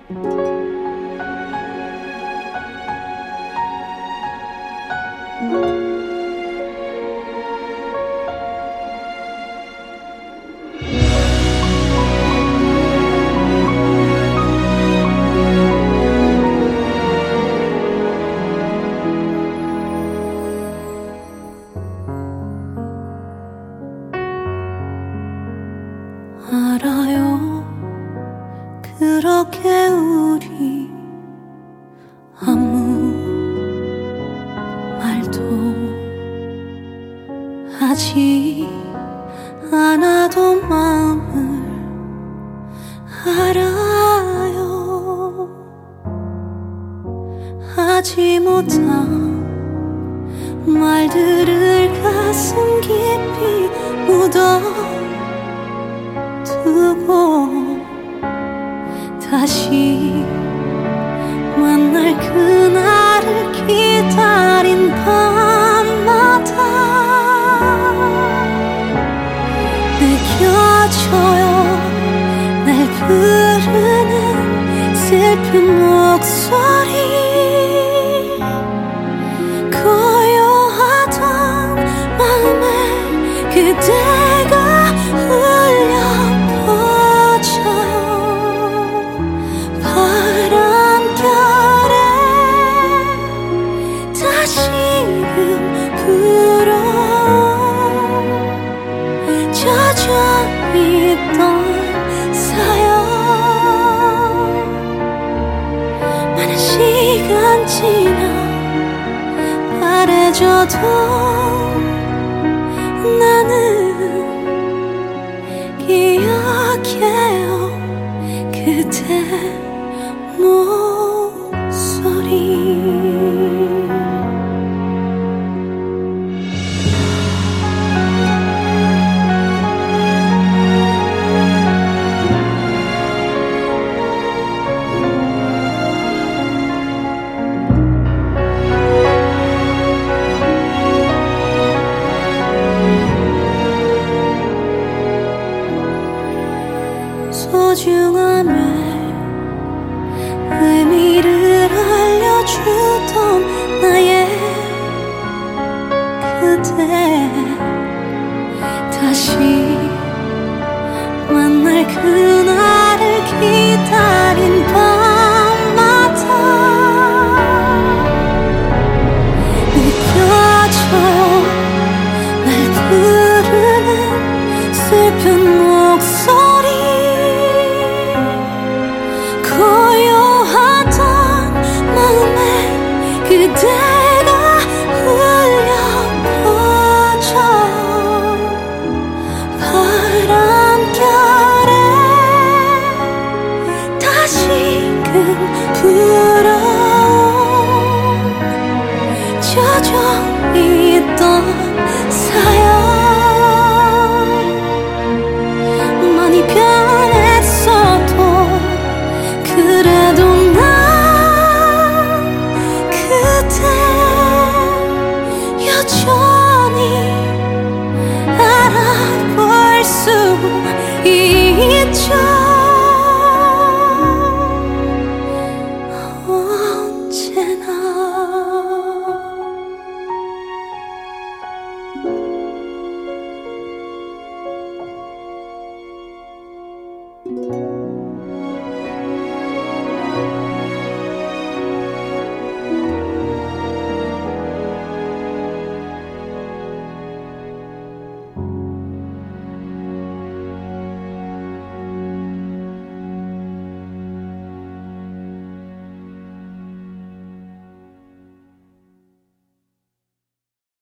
알아요. 그렇게 우리 아무 말도 하지 않아도 마음을 알아요. 하지 못한 말들을 가슴 깊이 묻어두고 다시 만날 그날을 기다린 밤마다 느껴져요. 날 부르는 슬픈 목소리. 고요하던 마음에 그대가 울려 퍼져요. 바람결에 다시금 불어 젖어있던 사연. 많은 시간 지나 바래져도 나는 기억해요. 그대 목소리. 소중함의 의미를 알려주던 나의 그대. 다시 만날 그날을 기다린 밤마다 느껴져요. 날 부르는 슬픈 목소리. 고요하던 마음에 그대가 울려 퍼져요. 바람결에 다시금 불어 젖어있던 사연.